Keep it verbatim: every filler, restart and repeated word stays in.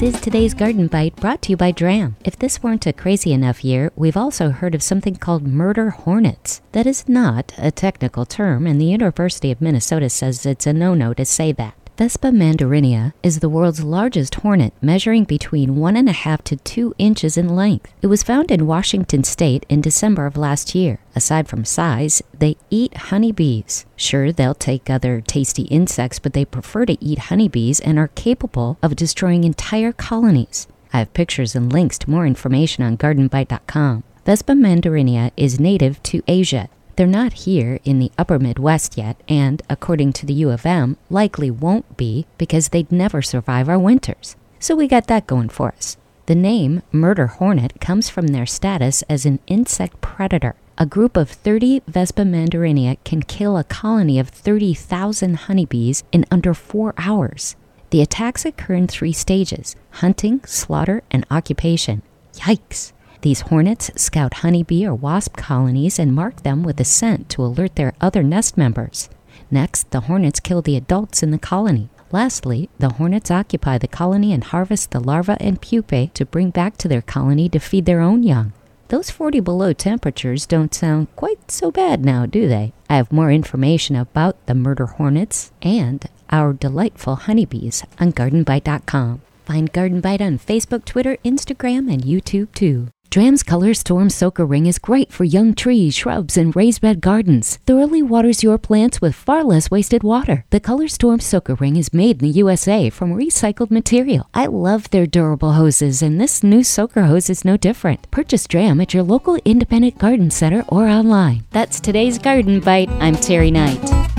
This is today's Garden Bite, brought to you by Dram. If this weren't a crazy enough year, we've also heard of something called murder hornets. That is not a technical term, and the University of Minnesota says it's a no-no to say that. Vespa mandarinia is the world's largest hornet, measuring between one and a half to two inches in length. It was found in Washington State in December of last year. Aside from size, they eat honeybees. Sure, they'll take other tasty insects, but they prefer to eat honeybees and are capable of destroying entire colonies. I have pictures and links to more information on garden bite dot com. Vespa mandarinia is native to Asia. They're not here in the upper Midwest yet, and, according to the U of M, likely won't be because they'd never survive our winters. So we got that going for us. The name murder hornet comes from their status as an insect predator. A group of thirty Vespa mandarinia can kill a colony of thirty thousand honeybees in under four hours. The attacks occur in three stages: hunting, slaughter, and occupation. Yikes! These hornets scout honeybee or wasp colonies and mark them with a scent to alert their other nest members. Next, the hornets kill the adults in the colony. Lastly, the hornets occupy the colony and harvest the larvae and pupae to bring back to their colony to feed their own young. Those forty below temperatures don't sound quite so bad now, do they? I have more information about the murder hornets and our delightful honeybees on garden bite dot com. Find Garden Bite on Facebook, Twitter, Instagram, and YouTube too. Dram's Color Storm Soaker Ring is great for young trees, shrubs, and raised bed gardens. Thoroughly waters your plants with far less wasted water. The Color Storm Soaker Ring is made in the U S A from recycled material. I love their durable hoses, and this new soaker hose is no different. Purchase Dram at your local independent garden center or online. That's today's Garden Bite. I'm Terry Knight.